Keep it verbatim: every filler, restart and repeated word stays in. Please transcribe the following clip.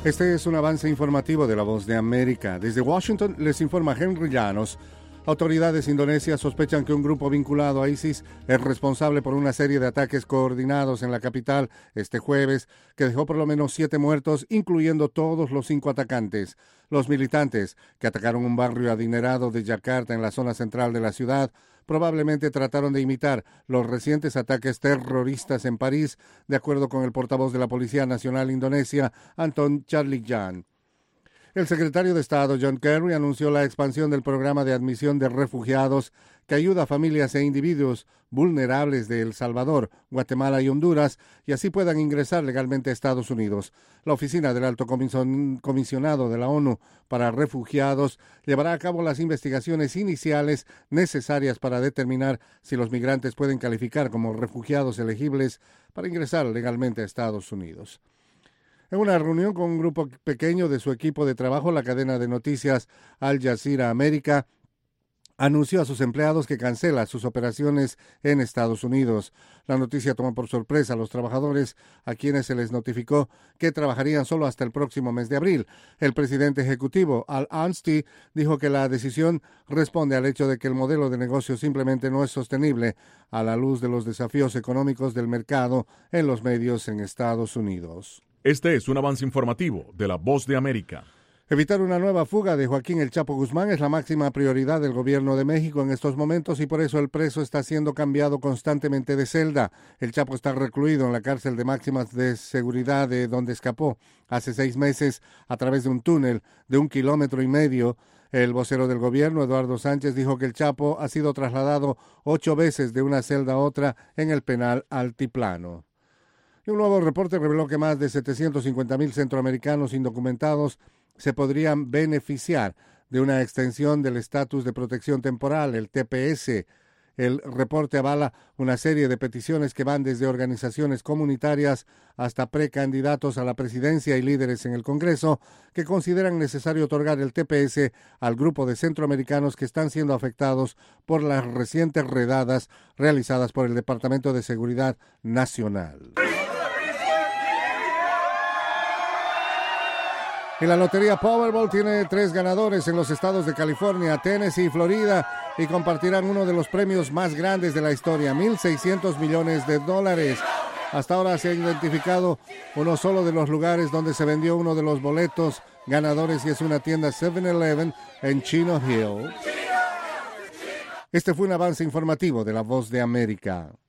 Este es un avance informativo de La Voz de América. Desde Washington les informa Henry Llanos. Autoridades indonesias sospechan que un grupo vinculado a ISIS es responsable por una serie de ataques coordinados en la capital este jueves, que dejó por lo menos siete muertos, incluyendo todos los cinco atacantes. Los militantes, que atacaron un barrio adinerado de Yakarta en la zona central de la ciudad, probablemente trataron de imitar los recientes ataques terroristas en París, de acuerdo con el portavoz de la Policía Nacional Indonesia, Anton Carlijan. El secretario de Estado, John Kerry, anunció la expansión del programa de admisión de refugiados que ayuda a familias e individuos vulnerables de El Salvador, Guatemala y Honduras, y así puedan ingresar legalmente a Estados Unidos. La oficina del Alto Comisionado de la ONU para Refugiados llevará a cabo las investigaciones iniciales necesarias para determinar si los migrantes pueden calificar como refugiados elegibles para ingresar legalmente a Estados Unidos. En una reunión con un grupo pequeño de su equipo de trabajo, la cadena de noticias Al Jazeera América anunció a sus empleados que cancela sus operaciones en Estados Unidos. La noticia tomó por sorpresa a los trabajadores, a quienes se les notificó que trabajarían solo hasta el próximo mes de abril. El presidente ejecutivo, Al Anstey, dijo que la decisión responde al hecho de que el modelo de negocio simplemente no es sostenible a la luz de los desafíos económicos del mercado en los medios en Estados Unidos. Este es un avance informativo de La Voz de América. Evitar una nueva fuga de Joaquín El Chapo Guzmán es la máxima prioridad del gobierno de México en estos momentos y por eso el preso está siendo cambiado constantemente de celda. El Chapo está recluido en la cárcel de máximas de seguridad de donde escapó hace seis meses a través de un túnel de un kilómetro y medio. El vocero del gobierno, Eduardo Sánchez, dijo que el Chapo ha sido trasladado ocho veces de una celda a otra en el penal Altiplano. Y un nuevo reporte reveló que más de setecientos cincuenta mil centroamericanos indocumentados se podrían beneficiar de una extensión del estatus de protección temporal, el T P S. El reporte avala una serie de peticiones que van desde organizaciones comunitarias hasta precandidatos a la presidencia y líderes en el Congreso que consideran necesario otorgar el T P S al grupo de centroamericanos que están siendo afectados por las recientes redadas realizadas por el Departamento de Seguridad Nacional. Y la lotería Powerball tiene tres ganadores en los estados de California, Tennessee y Florida y compartirán uno de los premios más grandes de la historia, mil seiscientos millones de dólares. Hasta ahora se ha identificado uno solo de los lugares donde se vendió uno de los boletos ganadores y es una tienda siete eleven en Chino Hill. Este fue un avance informativo de La Voz de América.